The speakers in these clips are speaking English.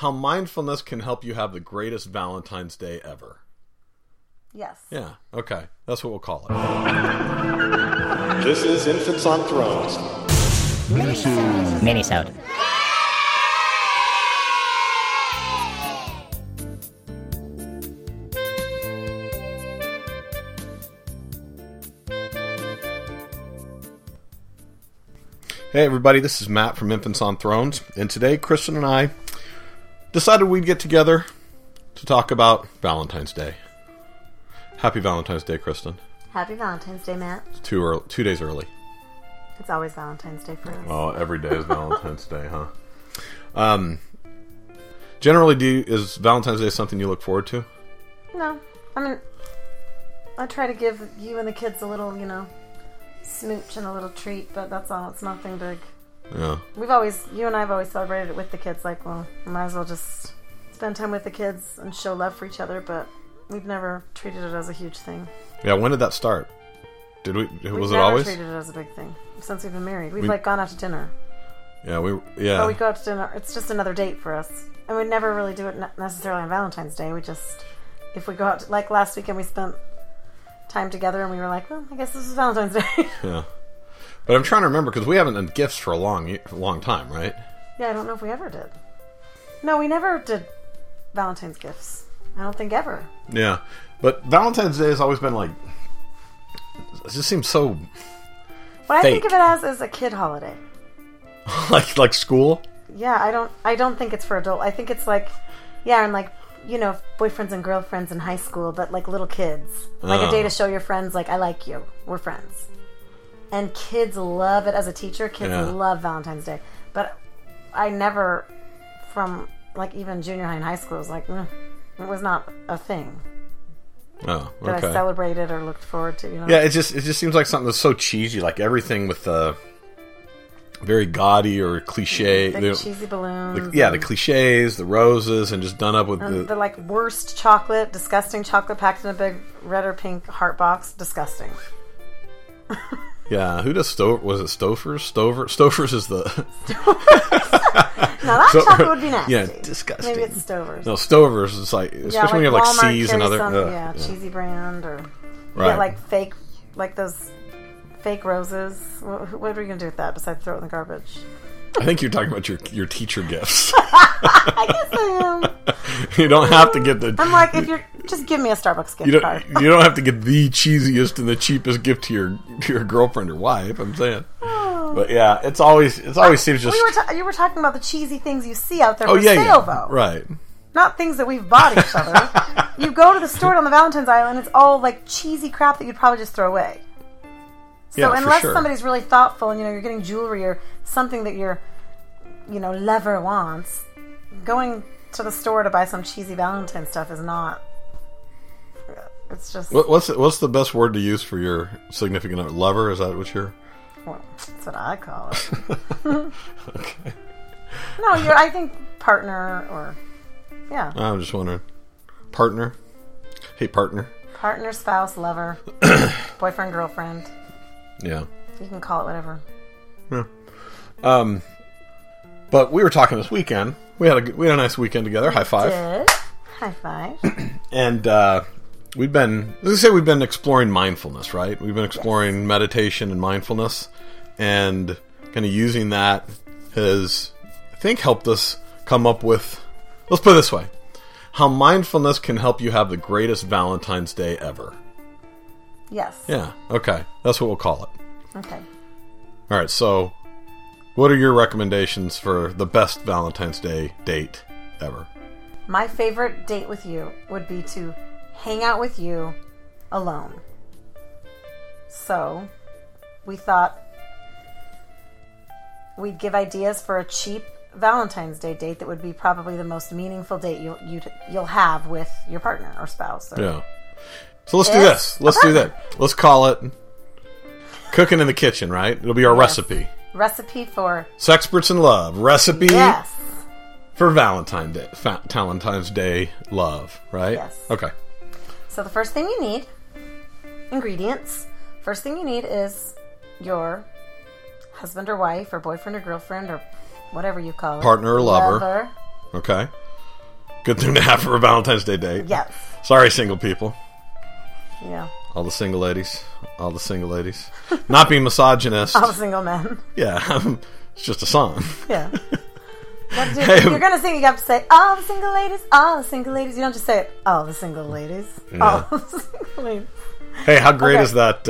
how mindfulness can help you have the greatest Valentine's Day ever. Yes. Yeah, okay. That's what we'll call it. This is Infants on Thrones. Minisode. Hey everybody, this is Matt from Infants on Thrones, and today Kristen and I decided we'd get together to talk about Valentine's Day. Happy Valentine's Day, Kristen. Happy Valentine's Day, Matt. It's 2 days early. It's always Valentine's Day for us. Oh, every day is Valentine's Day, huh? Generally, is Valentine's Day something you look forward to? No. I mean, I try to give you and the kids a little, smooch and a little treat, but that's all. It's nothing big. Yeah. You and I have always celebrated it with the kids. Like, well, we might as well just spend time with the kids and show love for each other, but we've never treated it as a huge thing. Yeah, when did that start? Was it always? We've never treated it as a big thing since we've been married. We've gone out to dinner. Yeah, But we go out to dinner. It's just another date for us. And we never really do it necessarily on Valentine's Day. We just, if we go out, like last weekend we spent time together and we were like, well, I guess this is Valentine's Day. Yeah. But I'm trying to remember, because we haven't done gifts for a long time, right? Yeah, I don't know if we ever did. No, we never did Valentine's gifts. I don't think ever. Yeah. But Valentine's Day has always been like, it just seems so What fake. I think of it as is a kid holiday. like school? Yeah, I don't think it's for adult. I think it's like, yeah, and like, boyfriends and girlfriends in high school, but like little kids. Like a day to show your friends, like, I like you. We're friends. And kids love it. As a teacher, kids love Valentine's Day. But I never, from like even junior high and high school, was like, it was not a thing Oh, okay. that I celebrated or looked forward to. Yeah, it just seems like something that's so cheesy, like everything with very gaudy or cliche. The cheesy balloons. The cliches, the roses, and just done up with the like worst chocolate, disgusting chocolate packed in a big red or pink heart box. Disgusting. Yeah, who does Stover? Was it Stouffer's? Stouffer's is the... Now that chocolate would be nasty. Yeah, disgusting. Maybe it's Stover's. No, Stover's is like, especially when you have like Walmart C's and other... some, cheesy brand, or you get like fake, like those fake roses. What are you going to do with that besides throw it in the garbage? I think you're talking about your teacher gifts. I guess I am. You don't have to get the... I'm like, if you're... Just give me a Starbucks gift card. You don't have to get the cheesiest and the cheapest gift to your girlfriend or wife, I'm saying. Oh. But yeah, it always seems just... You were talking about the cheesy things you see out there for sale, though. Right. Not things that we've bought each other. You go to the store on the Valentine's Island, it's all like cheesy crap that you'd probably just throw away. So unless somebody's really thoughtful and you're getting jewelry or something that your lover wants, going to the store to buy some cheesy Valentine stuff is not. It's just. What's the best word to use for your significant other? Lover? Is that what you're? Well, that's what I call it. Okay. No, I think partner or yeah. I'm just wondering. Partner. Hey, partner. Partner, spouse, lover, boyfriend, girlfriend. Yeah. You can call it whatever. Yeah. But we were talking this weekend. We had a nice weekend together. High five. Did. High five. And we've been exploring mindfulness, right? We've been exploring meditation and mindfulness, and kind of using that has, I think, helped us come up with. Let's put it this way: how mindfulness can help you have the greatest Valentine's Day ever. Yes. Yeah. Okay. That's what we'll call it. Okay. All right. So, what are your recommendations for the best Valentine's Day date ever? My favorite date with you would be to hang out with you alone. So, we thought we'd give ideas for a cheap Valentine's Day date that would be probably the most meaningful date you'll have with your partner or spouse. Yeah. So let's do this. Let's do that. Let's call it Cooking in the Kitchen, right? It'll be our recipe. Recipe for... Sexperts in Love. Recipe yes. for Valentine's Day love, right? Yes. Okay. So the first thing you need, ingredients. First thing you need is your husband or wife or boyfriend or girlfriend or whatever you call it. Partner or lover. Okay. Good thing to have for a Valentine's Day date. Yes. Sorry, single people. Yeah. All the single ladies. All the single ladies. Not being misogynist. All the single men. Yeah. It's just a song. Yeah. If you're going to sing, you have to say, all the single ladies, all the single ladies. You don't just say it, all the single ladies. Yeah. All the single ladies. Hey, how great is that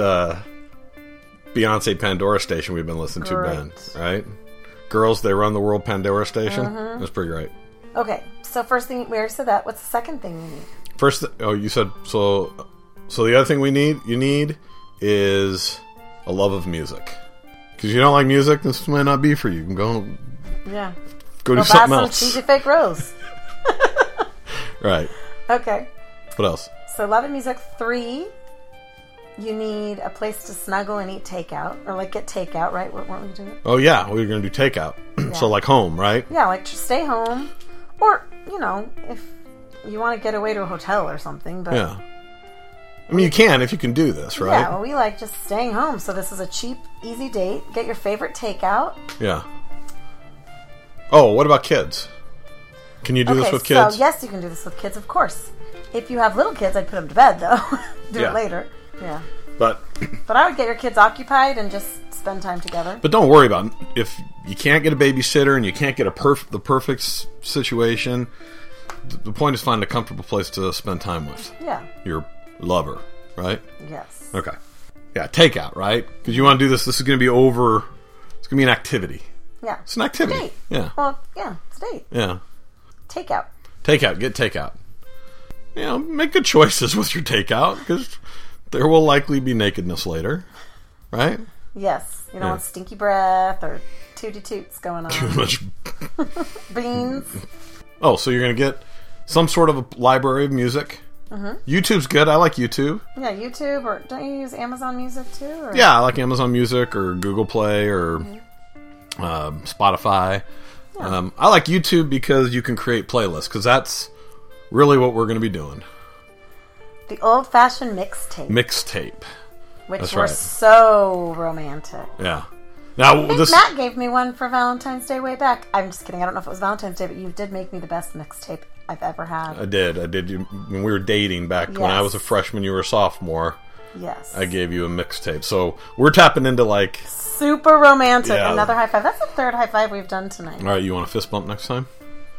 Beyonce Pandora station we've been listening to, Great. Ben? Right? Girls, They Run the World Pandora station. That's pretty great. Okay, so first thing, we already said that. What's the second thing you need? You said, so the other thing you need is a love of music. Because you don't like music, this might not be for you. You can go Yeah. do buy something some else. cheesy fake rose. Right. Okay. What else? So love and music. 3, you need a place to snuggle and eat takeout. Or like get takeout, right? Weren't we doing it? Oh, yeah. We're going to do takeout. So like home, right? Yeah, like just stay home. Or, if you want to get away to a hotel or something. But Yeah. I mean, you can if you can do this, right? Yeah, well, we like just staying home. So this is a cheap, easy date. Get your favorite takeout. Yeah. Oh, what about kids? Can you do this with kids? So yes, you can do this with kids, of course. If you have little kids, I'd put them to bed, though. Do Yeah. it later. Yeah. But I would get your kids occupied and just spend time together. don't worry about it. If you can't get a babysitter and you can't get the perfect situation, the point is find a comfortable place to spend time with Yeah. your lover, right? Yes. Okay. Yeah, takeout, right? Because you want to do this. This is going to be over. It's going to be an activity. Yeah. It's an activity. Date. Yeah. Well, yeah, it's a date. Yeah. Takeout. Takeout. Get takeout. Make good choices with your takeout because there will likely be nakedness later, right? Yes. You don't Yeah. want stinky breath or tooty toots going Too on. much. Beans. Oh, so you're going to get some sort of a library of music. Mm-hmm. YouTube's good. I like YouTube. Yeah, YouTube, or don't you use Amazon Music too? Or? Yeah, I like Amazon Music or Google Play or Spotify. Yeah. I like YouTube because you can create playlists because that's really what we're going to be doing. The old-fashioned mixtape, Mixtape. which That's were right. so romantic. Yeah. Now I think this. Matt gave me one for Valentine's Day way back. I'm just kidding. I don't know if it was Valentine's Day, but you did make me the best mixtape I've ever had. I did. When we were dating back when I Yes. was a freshman, you were a sophomore. Yes. I gave you a mixtape. So we're tapping into like. Super romantic. Yeah. Another high five. That's the third high five we've done tonight. All right, you want a fist bump next time?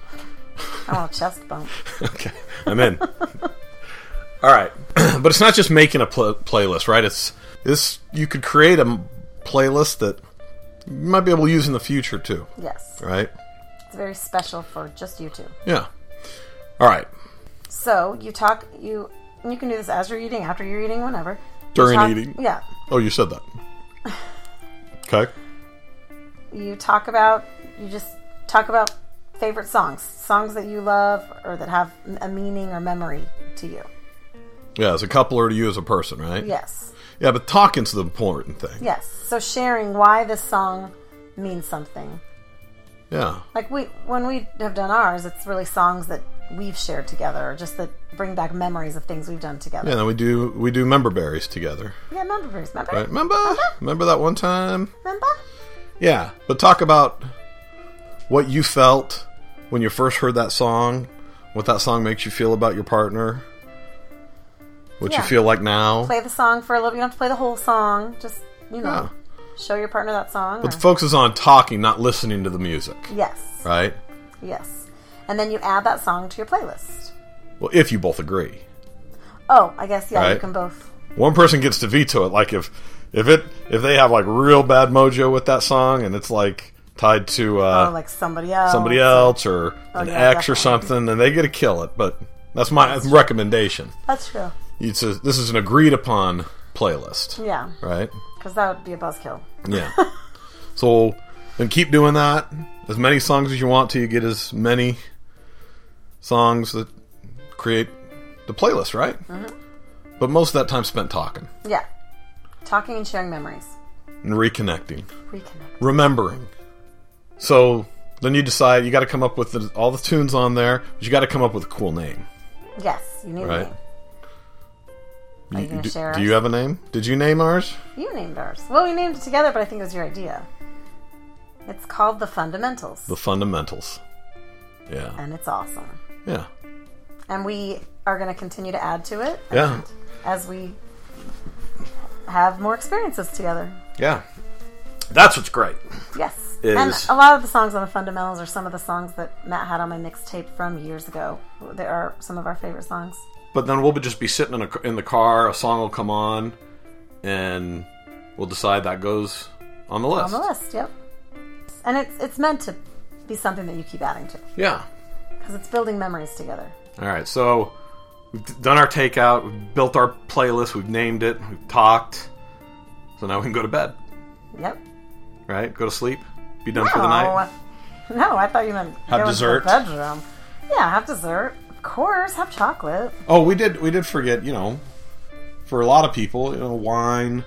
I want a chest bump. Okay, I'm in. All right, but it's not just making a playlist, right? It's this. You could create a playlist that you might be able to use in the future too, Yes. right? It's very special for just you two. Yeah. All right. So you can do this as you're eating, after you're eating, whenever. During You talk- eating? Yeah. Oh, you said that. Okay. You just talk about favorite songs that you love or that have a meaning or memory to you. Yeah, as a couple or to you as a person, right? Yes. Yeah, but talking's the important thing. Yes. So sharing why this song means something. Yeah. Like when we have done ours, it's really songs that we've shared together, or just that bring back memories of things we've done together. Yeah. Then we do member berries together, Yeah, remember? right? Remember that one time? Remember? Yeah, but talk about what you felt when you first heard that song, what that song makes you feel about your partner, what you Yeah. feel like now. Play the song for a little. You don't have to play the whole song. Just Yeah. show your partner that song. But the or- focus is on talking, not listening to the music, yes. right? Yes. And then you add that song to your playlist. Well, if you both agree. Oh, I guess, yeah, you Right. can both. One person gets to veto it. Like if they have like real bad mojo with that song and it's like tied to like somebody else. or an yeah, ex or definitely. something, then they get to kill it. But that's my recommendation. That's true. This is an agreed upon playlist, Yeah. right? Because that would be a buzzkill. Yeah. So then keep doing that. As many songs as you want to. You get as many songs that create the playlist, right? Mm-hmm. But most of that time spent talking Yeah. Talking and sharing memories. and reconnecting, Reconnect. remembering. So then you decide you got to come up with all the tunes on there, but you got to come up with a cool name, Yes, you need right? a name. Are you going to share Do ours? you have a name? Did you name ours? You named ours. Well, we named it together, but I think it was your idea. It's called The Fundamentals. The Fundamentals. Yeah. And it's awesome. Yeah. And we are going to continue to add to it. Yeah. As we have more experiences together. Yeah. That's what's great. Yes. Is- And a lot of the songs on the Fundamentals are some of the songs that Matt had on my mixtape from years ago. They are some of our favorite songs. But then we'll just be sitting in the car, a song will come on, and we'll decide that goes on the list. On the list, yep. And it's meant to be something that you keep adding to. Yeah. Because it's building memories together. All right, so we've done our takeout, we've built our playlist, we've named it, we've talked. So now we can go to bed. Yep. Right? Go to sleep. Be done for the night. No, I thought you meant have go dessert. Into the bedroom. Yeah, have dessert. Of course, have chocolate. Oh, we did forget, for a lot of people, wine,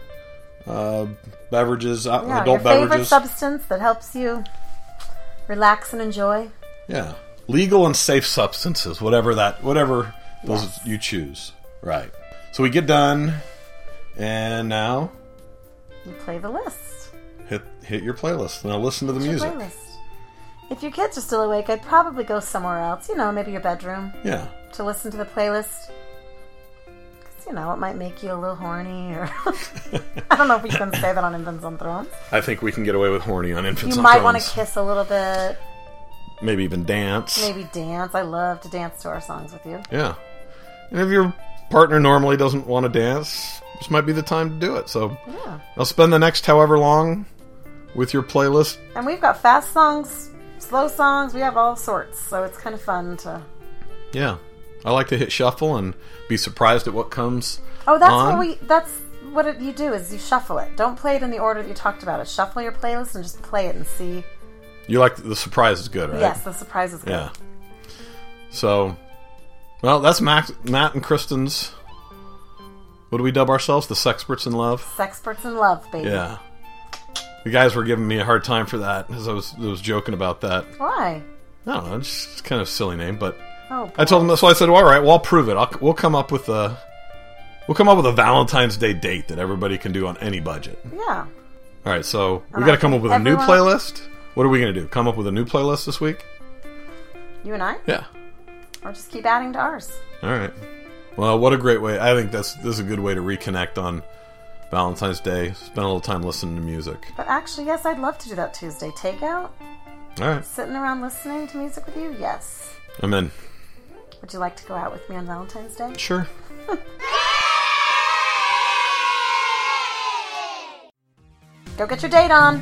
beverages, Yeah, adult your favorite beverages. substance that helps you relax and enjoy. Yeah. Legal and safe substances, whatever those you choose. Right. So we get done, and now You play the list. hit your playlist. Now listen to the What's music. your playlist? If your kids are still awake, I'd probably go somewhere else. Maybe your bedroom Yeah. to listen to the playlist. Because, it might make you a little horny, or I don't know if we can say that on Infants on Thrones. I think we can get away with horny on Infants You on might want to Thrones. kiss a little bit, Maybe even dance. maybe dance. I love to dance to our songs with you. Yeah. And if your partner normally doesn't want to dance, this might be the time to do it. So Yeah. I'll spend the next however long with your playlist. And we've got fast songs, slow songs. We have all sorts, so it's kind of fun to. Yeah. I like to hit shuffle and be surprised at what comes Oh, that's on. what you do is you shuffle it. Don't play it in the order that you talked about it. Shuffle your playlist and just play it and see. You like the surprise is good, right? Yes, the surprise is good. Yeah. So, well, that's Matt and Kristen's. What do we dub ourselves? The Sexperts in Love? Sexperts in Love, baby. Yeah. The guys were giving me a hard time for that, because I was joking about that. Why? I don't know, it's just kind of a silly name, but Oh, I told them that's why I said, well, all right, well, I'll prove it. We'll come up with a Valentine's Day date that everybody can do on any budget. Yeah. All right, so we And got to I come up think with a new everyone- playlist. What are we going to do? Come up with a new playlist this week? You and I? Yeah. Or just keep adding to ours. All right. Well, what a great way. I think this is a good way to reconnect on Valentine's Day. Spend a little time listening to music. But actually, yes, I'd love to do that Tuesday. Takeout? All right. Sitting around listening to music with you? Yes. I'm in. Would you like to go out with me on Valentine's Day? Sure. Go get your date on.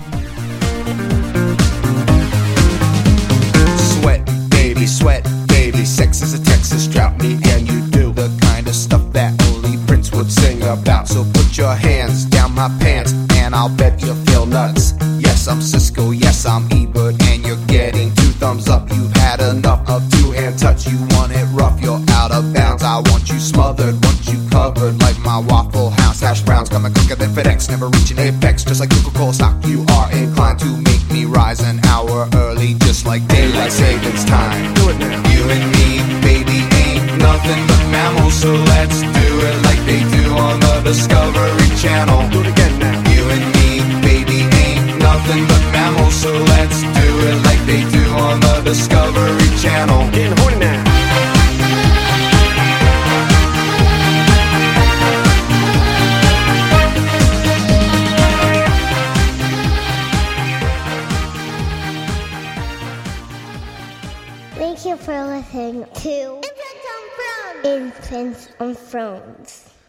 Sweat, baby, sex is a Texas drought. Me and you do the kind of stuff that only Prince would sing about. So put your hands down my pants, and I'll bet you'll feel nuts. Yes, I'm Cisco, yes, I'm Ebert, and you're getting 2 thumbs up. You've had enough of 2-hand touch. You want it rough, you're out of bounds. I want you smothered, want you covered like my Waffle House hash browns. Coming quicker than FedEx, never reaching apex. Just like Coca-Cola stock, you are inclined to make me rise an hour early, just like daylight savings time. Do it now. You and me, baby, ain't nothing but mammals, so let's do it like they do on the Discovery Channel. Do it again now. You and me, baby, ain't nothing but mammals, so let's do it like they do on the Discovery Channel. Getting horny now. Thank you for listening to Infants on Thrones.